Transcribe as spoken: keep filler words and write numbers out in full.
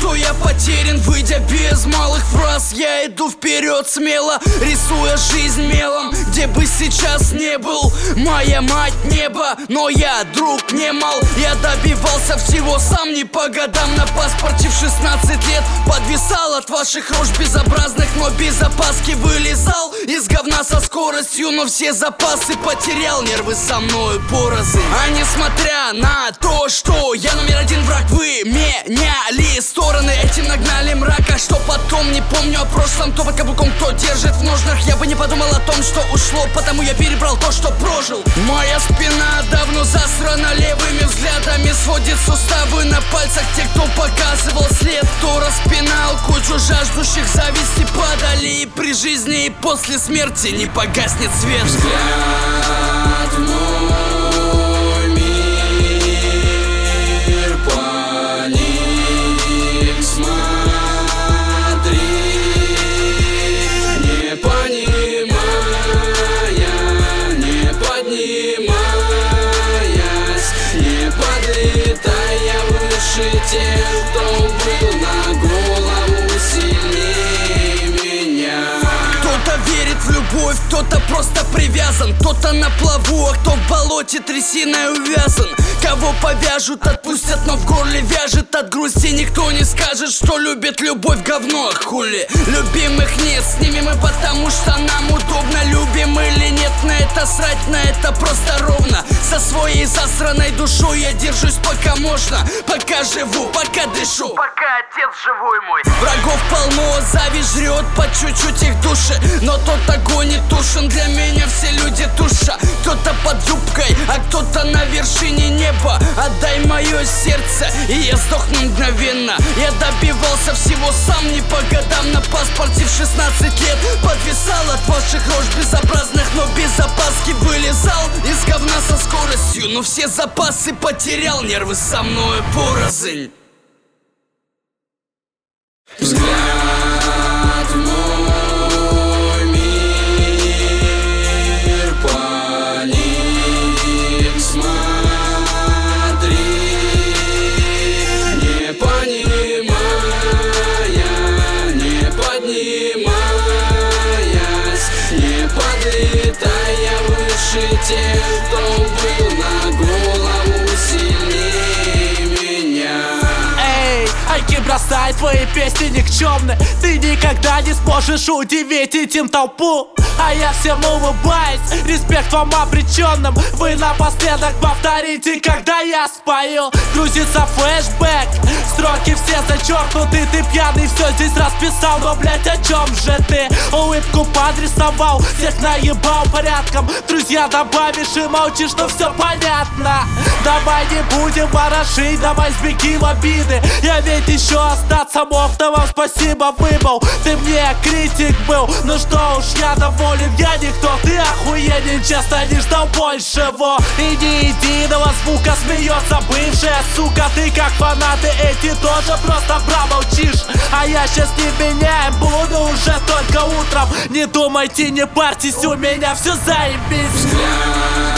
что я потерян, выйдя без малых фраз. Я иду вперед смело, рисуя жизнь мелом. Где бы сейчас не был, моя мать небо, но я друг не мал. Я добивался всего сам, не по годам. На паспорте в шестнадцать лет подвисал от ваших рож безобразных, но без опаски вылезал из говна со скоростью, но все запасы потерял, нервы со мною порознь. А несмотря на то, что я номер один враг, вы меняли стороны, этим нагнали мрака. Что потом, не помню о прошлом, то под каблуком, кто держит в ножнах. Я бы не подумал о том, что ушло, потому я перебрал то, что прожил. Моя спина давно засрана левыми взглядами, сводит суставы на пальцах те, кто показывал след, кто распинал кучу жаждущих зависти, падали и при жизни, и после смерти не погаснет свет. Взгляд в мой мир, паник, смотри, не понимая, не поднимаясь, не подлетая выше тех, кто был на голову сильнее меня. Кто-то верит в любовь, кто-то просто привязан, кто-то на плаву, а кто в болоте трясиной увязан. Кого повяжут, отпустят, но в горле вяжет от грусти. Никто не скажет, что любит любовь говно, а хули. Любимых нет, с ними мы потому что нам удобно. Любим или нет, на это срать, на это просто ровно. Со своей засранной душой я держусь пока можно, пока живу, пока дышу, пока отец живой мой. Врагов полно, зависть жрет по чуть-чуть их души, но тот огонь не тушен. Для меня все люди туша. Кто-то под юбкой, а кто-то на вершине неба. Отдай мое сердце, и я сдохну мгновенно. Я добивался всего сам, не по годам. На паспорте в шестнадцать лет подвисал от ваших рож безобразных, но без опаски вылезал из говна со скоростью, но все запасы потерял, нервы со мною порознь. Взгляд в мой мир, паник, смотри, не понимая, не поднимаясь, не подлетая выше тех, кто был на голову сильнее меня. Айки, бросай твои песни никчемные. Ты никогда не сможешь удивить этим толпу. А я всем улыбаюсь, респект вам обреченным. Вы напоследок повторите, когда я спою. Грузится флешбэк, строки все зачеркнуты. Ты пьяный все здесь расписал, но, блять, о чем же ты? Улыбку подрисовал, всех наебал порядком. Друзья, добавишь и молчишь, но все понятно. Давай не будем ворошить, давай сбеги в обиды. Я ведь еще остаться мог, да вам спасибо выбыл. Ты мне критик был, ну что уж, я доволен. Я никто, ты охуенен, честно не ждал большего. И ни единого звука, смеется бывшая сука. Ты как фанаты эти тоже просто промолчишь. А я сейчас не меняем, буду уже только утром. Не думайте, не парьтесь, у меня все заебись. Взгляд